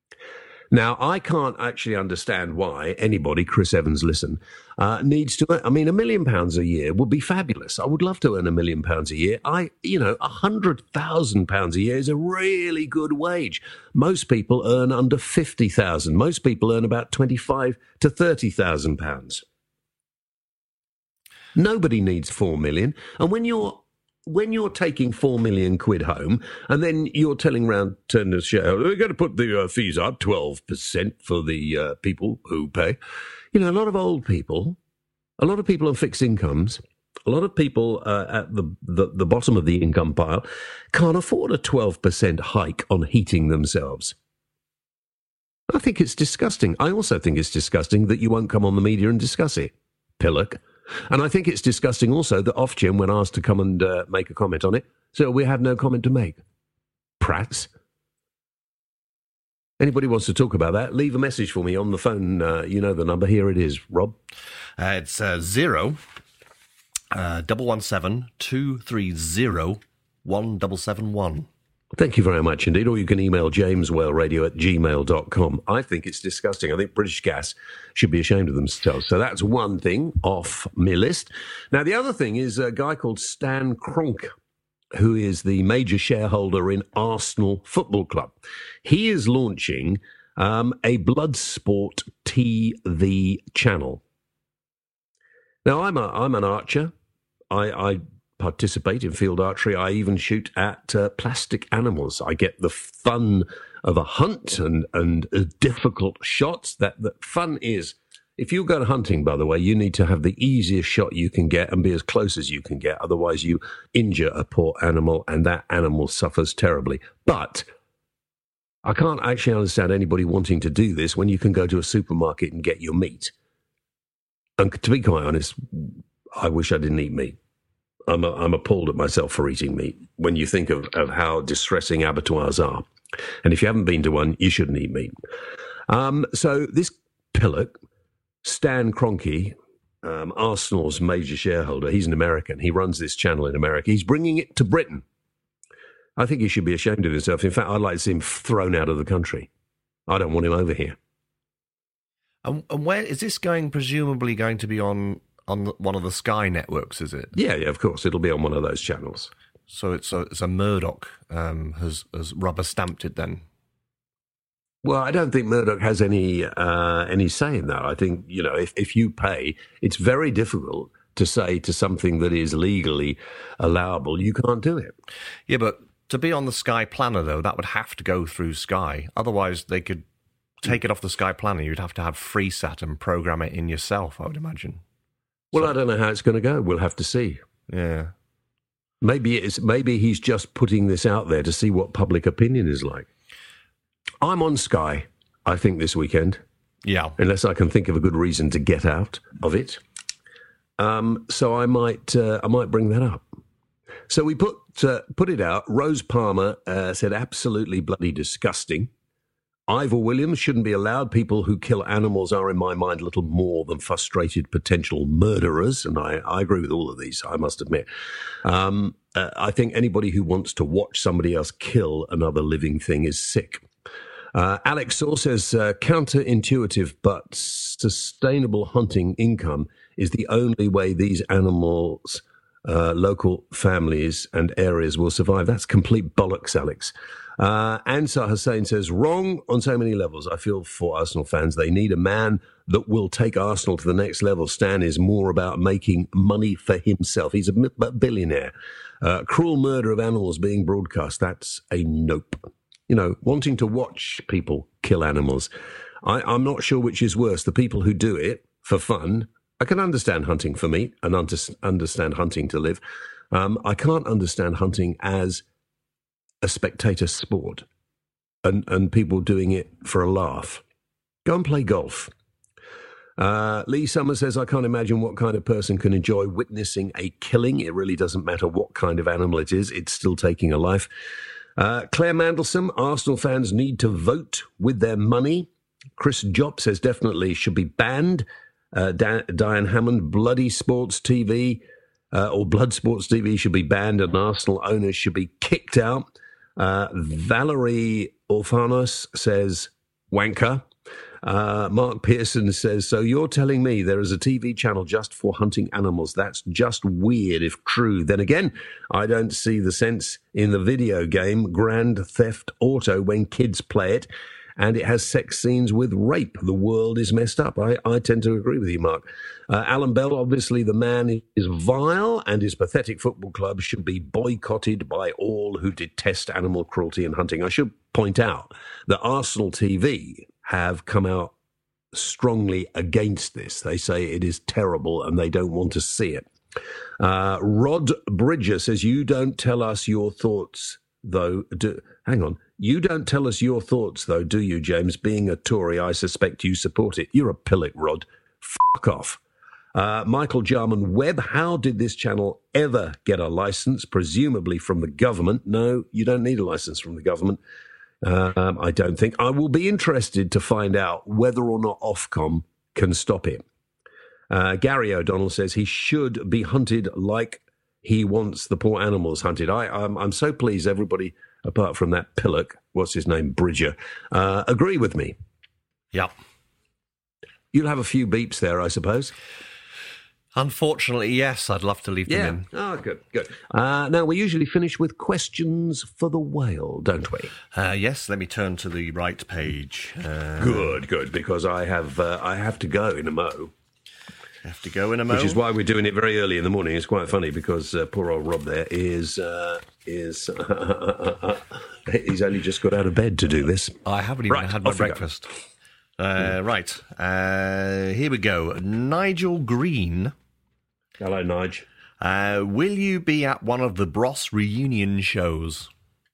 Now, I can't actually understand why anybody, Chris Evans, listen, uh, needs to, I mean, a million pounds a year would be fabulous. I would love to earn a million pounds a year. I, you know, a hundred thousand pounds a year is a really good wage. Most people earn under fifty thousand. Most people earn about twenty-five to thirty thousand pounds. Nobody needs four million. And when you're When you're taking four million quid home and then you're telling round to the shareholder, we're going to put the uh, fees up twelve percent for the uh, people who pay. You know, a lot of old people, a lot of people on fixed incomes, a lot of people uh, at the, the, the bottom of the income pile can't afford a twelve percent hike on heating themselves. I think it's disgusting. I also think it's disgusting that you won't come on the media and discuss it, Pillock. And I think it's disgusting also that Ofgem, when asked to come and uh, make a comment on it, so we have no comment to make. Prats. Anybody wants to talk about that, leave a message for me on the phone. Uh, you know the number. Here it is, Rob. Uh, it's uh, zero, uh, double one seven, two three zero, one double seven one. Thank you very much indeed. Or you can email jameswellradio at gmail dot com. I think it's disgusting. I think British Gas should be ashamed of themselves. So that's one thing off my list. Now, the other thing is a guy called Stan Kroenke, who is the major shareholder in Arsenal Football Club. He is launching um, a Bloodsport T V channel. Now, I'm, a, I'm an archer. I... I participate in field archery. I even shoot at uh, plastic animals. I get the fun of a hunt and and uh, difficult shots. That the fun is, if you go hunting, by the way, you need to have the easiest shot you can get and be as close as you can get. Otherwise, you injure a poor animal and that animal suffers terribly. But I can't actually understand anybody wanting to do this when you can go to a supermarket and get your meat. And to be quite honest, I wish I didn't eat meat. I'm, a, I'm appalled at myself for eating meat when you think of, of how distressing abattoirs are. And if you haven't been to one, you shouldn't eat meat. Um, so this Pillock, Stan Kroenke, um, Arsenal's major shareholder, he's an American. He runs this channel in America. He's bringing it to Britain. I think he should be ashamed of himself. In fact, I'd like to see him thrown out of the country. I don't want him over here. And, and where is this going, presumably going to be on... On the, one of the Sky networks, is it? Yeah, yeah, of course. It'll be on one of those channels. So it's a, it's a Murdoch um, has, has rubber stamped it then? Well, I don't think Murdoch has any uh, any say in that. I think, you know, if, if you pay, it's very difficult to say to something that is legally allowable, you can't do it. Yeah, but to be on the Sky planner, though, that would have to go through Sky. Otherwise, they could take it off the Sky Planner, you'd have to have FreeSat and program it in yourself, I would imagine. Well, So- I don't know how it's going to go. We'll have to see. Yeah. Maybe it's maybe he's just putting this out there to see what public opinion is like. I'm on Sky, I think, this weekend, Yeah. unless I can think of a good reason to get out of it. Um, so I might uh, I might bring that up. So we put uh, put it out. Rose Palmer uh, said, absolutely bloody disgusting. Ivor Williams shouldn't be allowed. People who kill animals are, in my mind, little more than frustrated potential murderers. And I, I agree with all of these, I must admit. Um, uh, I think anybody who wants to watch somebody else kill another living thing is sick. Uh, Alex Saw says, uh, counterintuitive but sustainable hunting income is the only way these animals, uh, local families and areas will survive. That's complete bollocks, Alex. Uh, Ansar Hussain says, wrong on so many levels. I feel for Arsenal fans. They need a man that will take Arsenal to the next level. Stan is more about making money for himself. He's a billionaire. Uh, cruel murder of animals being broadcast. That's a nope. You know, wanting to watch people kill animals. I, I'm not sure which is worse. The people who do it for fun. I can understand hunting for meat and under, understand hunting to live. Um, I can't understand hunting as a spectator sport and, and people doing it for a laugh. Go and play golf. Uh, Lee Summers says, I can't imagine what kind of person can enjoy witnessing a killing. It really doesn't matter what kind of animal it is. It's still taking a life. Uh, Claire Mandelson, Arsenal fans need to vote with their money. Chris Jopp says definitely should be banned. Uh, Dan- Diane Hammond, bloody sports T V uh, or blood sports T V should be banned and Arsenal owners should be kicked out. Uh, Valerie Orfanos says wanker. Uh, Mark Pearson says, so you're telling me there is a T V channel just for hunting animals. That's just weird if true. Then again, I don't see the sense in the video game Grand Theft Auto when kids play it and it has sex scenes with rape. The world is messed up. I, I tend to agree with you, Mark. Uh, Alan Bell, obviously the man is vile and his pathetic football club should be boycotted by all who detest animal cruelty and hunting. I should point out that Arsenal T V have come out strongly against this. They say it is terrible and they don't want to see it. Uh, Rod Bridger says, you don't tell us your thoughts, though. Do, hang on. You don't tell us your thoughts, though, do you, James? Being a Tory, I suspect you support it. You're a pillock, Rod. Fuck off. Uh, Michael Jarman Webb, how did this channel ever get a license? Presumably from the government. No, you don't need a license from the government. Um, I don't think. I will be interested to find out whether or not Ofcom can stop it. Uh, Gary O'Donnell says he should be hunted like he wants the poor animals hunted. I, I'm, I'm so pleased everybody, apart from that pillock, what's his name, Bridger, uh, agree with me. Yeah. You'll have a few beeps there, I suppose. Unfortunately, yes. I'd love to leave Yeah. them in. Oh, good, good. Uh, now, we usually finish with questions for the whale, don't we? Uh, yes, let me turn to the right page. Uh, Good, good, because I have uh, I have to go in a mo. have to go in a moment. Which is why we're doing it very early in the morning. It's quite funny because uh, poor old Rob there is uh, is he's only just got out of bed to do this. I haven't even Right, had my off we go. breakfast. Uh, right. Uh, here we go. Nigel Green. Hello, Nige. Uh, will you be at one of the Bros reunion shows?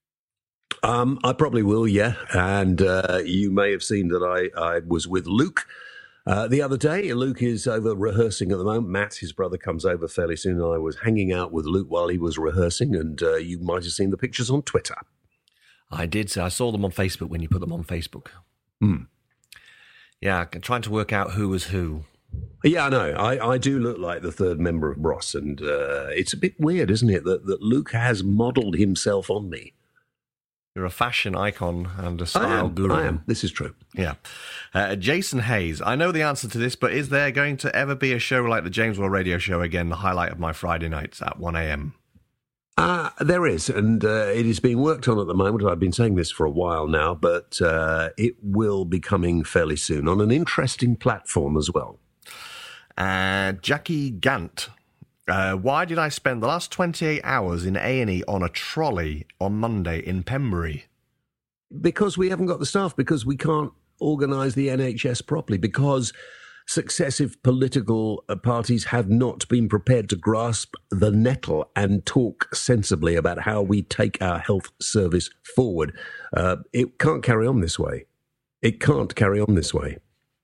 Um, I probably will, yeah. And uh, you may have seen that I, I was with Luke uh, the other day. Luke is over rehearsing at the moment. Matt, his brother, comes over fairly soon. And I was hanging out with Luke while he was rehearsing, and uh, you might have seen the pictures on Twitter. I did. I saw them on Facebook when you put them on Facebook. Hmm. Yeah, trying to work out who was who. Yeah, I know. I, I do look like the third member of Bros, and uh, it's a bit weird, isn't it, that, that Luke has modelled himself on me. You're a fashion icon and a I style am, guru. I am. This is true. Yeah. Uh, Jason Hayes. I know the answer to this, but is there going to ever be a show like the James Well Radio Show again, the highlight of my Friday nights at one a.m.? Uh, there is, and uh, it is being worked on at the moment. I've been saying this for a while now, but uh, it will be coming fairly soon on an interesting platform as well. Uh, Jackie Gant. Uh, why did I spend the last twenty-eight hours in A and E on a trolley on Monday in Pembury? Because we haven't got the staff, because we can't organise the N H S properly, because successive political uh, parties have not been prepared to grasp the nettle and talk sensibly about how we take our health service forward. Uh, it can't carry on this way. It can't carry on this way.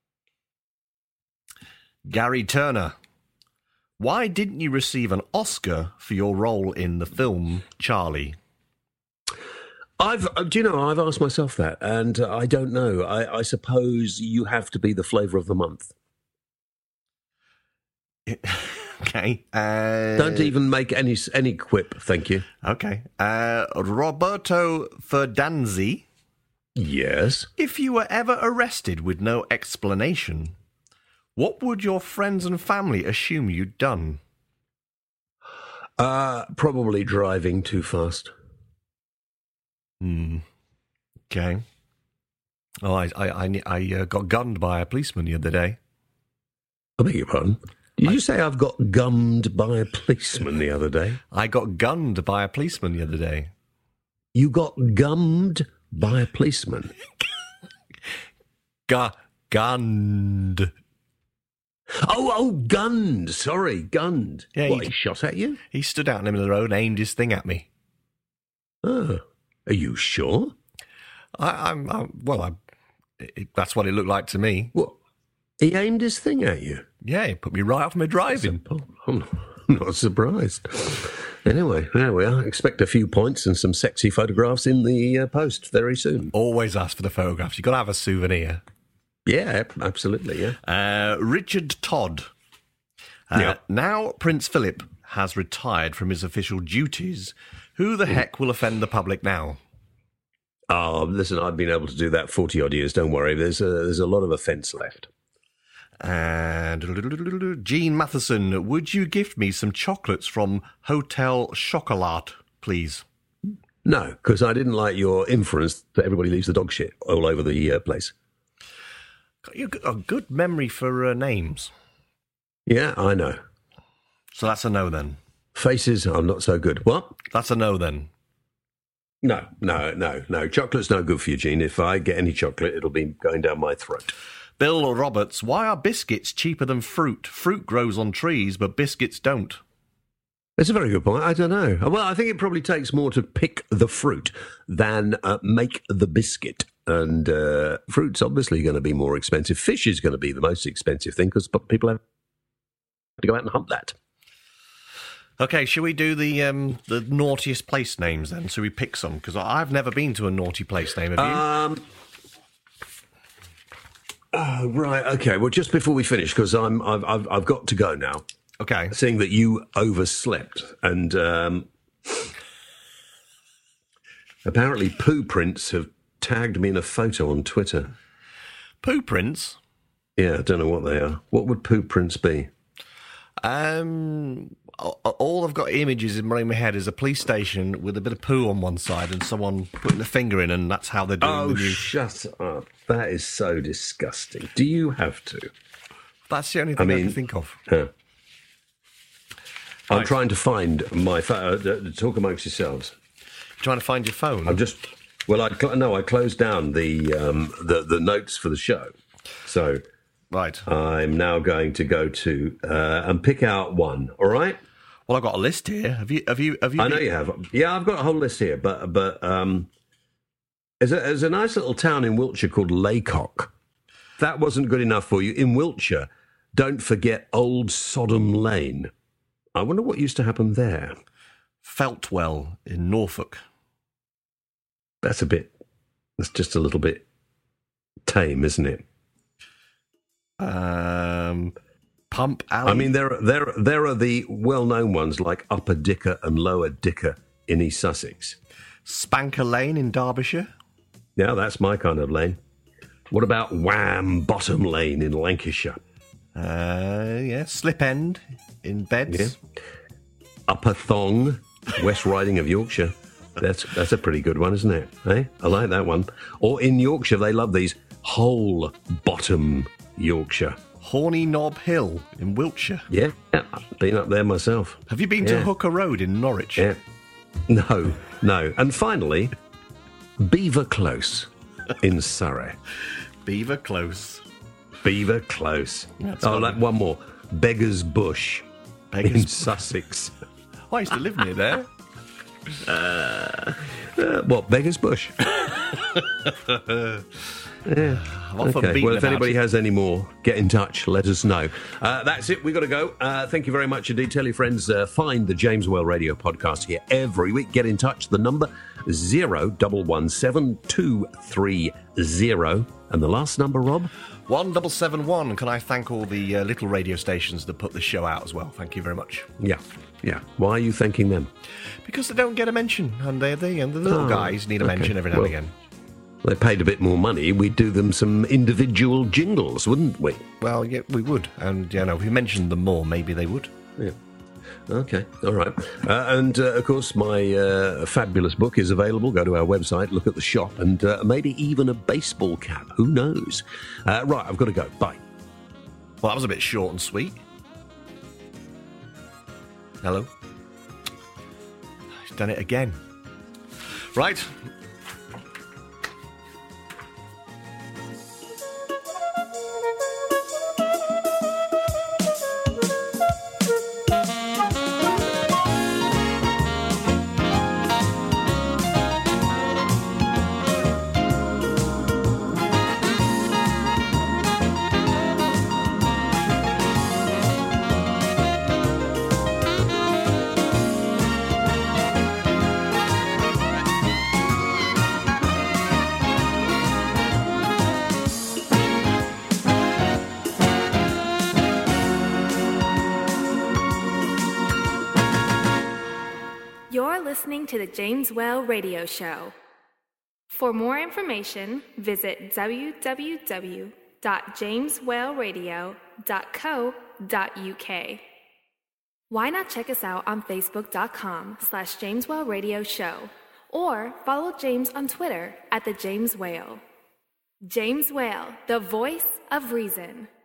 Gary Turner, why didn't you receive an Oscar for your role in the film Charlie? I've, uh, do you know, I've asked myself that, and uh, I don't know. I, I suppose you have to be the flavour of the month. Okay. Uh, Don't even make any any quip, thank you. Okay. Uh, Roberto Ferdanzi. Yes? If you were ever arrested with no explanation, what would your friends and family assume you'd done? Uh, probably driving too fast. Hmm. Okay. Oh, I I I, I uh, got gunned by a policeman the other day. I beg your pardon? Did you say I've got gummed by a policeman the other day? I got gunned by a policeman the other day. You got gummed by a policeman? Gu- gunned. Oh, oh, gunned. Sorry, gunned. Yeah, what, he- he shot at you? He stood out in the middle of the road and aimed his thing at me. Oh, are you sure? I, I'm, I'm well. I, it, that's what it looked like to me. What? He aimed his thing at you? Yeah, he put me right off my driving. Simple. I'm not surprised. Anyway, there we are. Expect a few points and some sexy photographs in the uh, post very soon. Always ask for the photographs. You've got to have a souvenir. Yeah, absolutely, yeah. Uh, Richard Todd. Uh, Yeah. Now Prince Philip has retired from his official duties. Who the heck will offend the public now? Oh, listen, I've been able to do that forty-odd years. Don't worry. There's a, there's a lot of offence left. And Gene Matheson, would you gift me some chocolates from Hotel Chocolat, please? No, because I didn't like your inference that everybody leaves the dog shit all over the uh, place. You've got a good memory for uh, names. Yeah, I know. So that's a no then. Faces, I'm not so good. What? That's a no then. No, no, no, no. Chocolate's no good for you, Gene. If I get any chocolate, it'll be going down my throat. Bill Roberts, why are biscuits cheaper than fruit? Fruit grows on trees, but biscuits don't. That's a very good point. I don't know. Well, I think it probably takes more to pick the fruit than uh, make the biscuit. And uh, fruit's obviously going to be more expensive. Fish is going to be the most expensive thing because people have to go out and hunt that. Okay, shall we do the um, the naughtiest place names then? So we pick some, because I've never been to a naughty place name, have you? Um, oh, right, okay. Well, just before we finish, because I'm I've, I've I've got to go now. Okay. Seeing that you overslept, and um, apparently poo prints have tagged me in a photo on Twitter. Poo prints? Yeah, I don't know what they are. What would poo prints be? Um, all I've got images in my head is a police station with a bit of poo on one side and someone putting a finger in, and that's how they're doing Oh, the news. shut up. That is so disgusting. Do you have to? That's the only thing I, I mean- can think of. Huh. I'm Right. trying to find my phone. Uh, talk amongst yourselves. Trying to find your phone. I'm just. Well, I cl- no, I closed down the um, the the notes for the show, so Right. I'm now going to go to uh, and pick out one. All right. Well, I've got a list here. Have you? Have you? Have you? I know been- you have. Yeah, I've got a whole list here, but but um, there's a, there's a nice little town in Wiltshire called Laycock. That wasn't good enough for you. In Wiltshire, don't forget Old Sodom Lane. I wonder what used to happen there. Feltwell in Norfolk. That's a bit. That's just a little bit tame, isn't it? Um, Pump Alley. I mean, there are, there there are the well-known ones like Upper Dicker and Lower Dicker in East Sussex. Spanker Lane in Derbyshire. Yeah, that's my kind of lane. What about Wham Bottom Lane in Lancashire? Uh, yeah, Slip End in Beds. Yeah. Upper Thong, West Riding of Yorkshire. That's that's a pretty good one, isn't it? Eh? I like that one. Or in Yorkshire, they love these Whole Bottom Yorkshire. Horny Knob Hill in Wiltshire. Yeah, I've been up there myself. Have you been Yeah. to Hooker Road in Norwich? Yeah. No, no. And finally, Beaver Close in Surrey. Beaver Close. Beaver Close. That's oh, lovely. like one more. Beggar's Bush Beggar's in Bush. Sussex. Oh, I used to live near there. Uh, what, Beggar's Bush? Yeah. I'm often Okay. beaten Well, if about anybody it. has any more, get in touch. Let us know. Uh, that's it. We've got to go. Uh, thank you very much indeed. Tell your friends. Uh, find the James Whale Radio podcast here every week. Get in touch. The number zero double one seven two three zero, and the last number, Rob. One double seven one. Can I thank all the uh, little radio stations that put the show out as well? Thank you very much. Yeah. Yeah. Why are you thanking them? Because they don't get a mention, and they they and the little Oh, guys need a okay. mention every now Well, and again. They paid a bit more money. We'd do them some individual jingles, wouldn't we? Well, yeah, we would, and you know, if we mentioned them more, maybe they would. Yeah. Okay. All right. Uh, and uh, of course, my uh, fabulous book is available. Go to our website, look at the shop, and uh, maybe even a baseball cap. Who knows? Uh, right. I've got to go. Bye. Well, that was a bit short and sweet. Hello. He's done it again. Right. You're listening to the James Whale Radio Show. For more information, visit w w w dot james whale radio dot co dot u k. Why not check us out on facebook.com slash James Whale Radio Show, or follow James on Twitter at The James Whale. James Whale, the voice of reason.